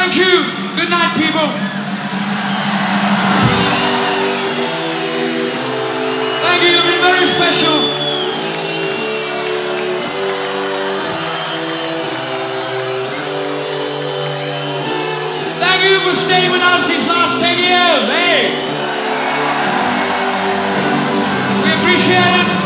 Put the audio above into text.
Thank you. Good night, people. Thank you. You've been very special. Thank you for staying with us these last 10 years. Hey. We appreciate it.